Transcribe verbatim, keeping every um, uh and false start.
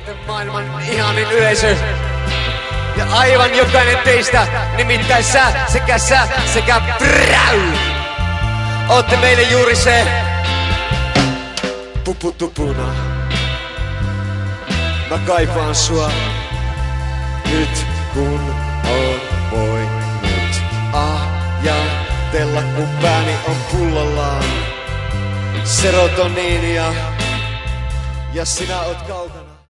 Kuuntelette maailman ihanin yleisö. Ja aivan jokainen teistä, nimittäin sä sekä sä sekä Brau, ootte meille juuri se puputupuna. Mä kaipaan sua nyt kun on voinut ajatella, kun pääni on pullollaan. Serotoniinia ja sinä oot kaukana.